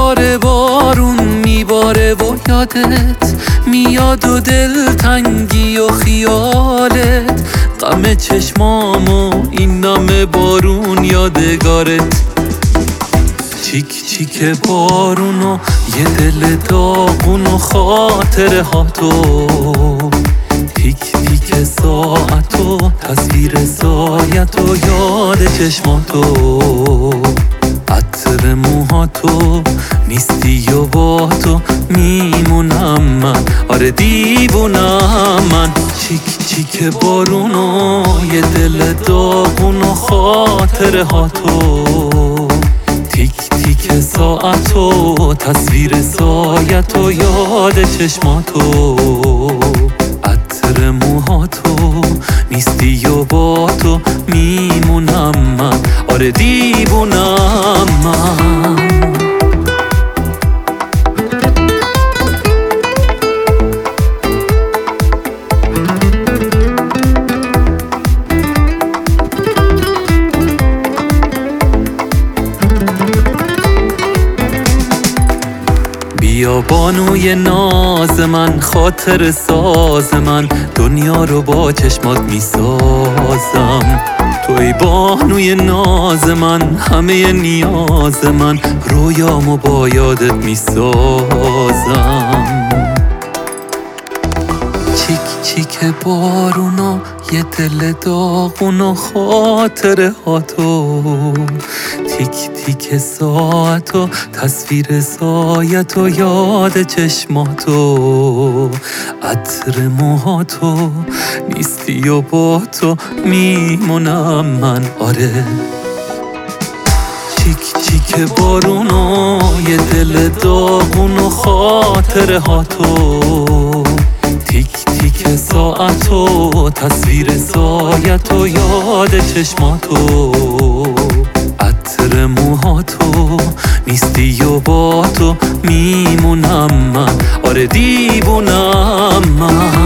باره بارون میباره و یادت میاد و دلتنگی و خیالت، غم چشمام و این نم بارون یادگارت. چیک چیک بارون و یه دل داغون و خاطره ها تو، تیک تیک ساعت و تصویر سایت و یاد چشماتو، عطر موهاتو نیستی و با تو میمونم من، آره دیوونم من. چیک چیک بارون و یه دل داغون و خاطره ها تو، تیک تیک ساعت و تصویر سایت و یاد چشماتو، عطر موهاتو نیستی و با تو میمونم من، آره دیوونم من. بیا بانوی ناز من، خاطر ساز من، دنیا رو با چشمات میسازم. توی بانوی ناز من، همه نیاز من، رویامو با یادت میسازم. چیک چیک بارونو یه دل داغون و خاطره ها تو، تیک تیک ساعت و تصویر سایت و یاد چشماتو، عطر موهاتو نیستی و با تو میمونم من، آره. چیک چیک بارونو یه دل داغون و خاطره ها تو، تیک تیک ساعت و تصویر سایت و یاد چشماتو، عطر موهاتو نیستی و با تو میمونم من، آره دیوونم من.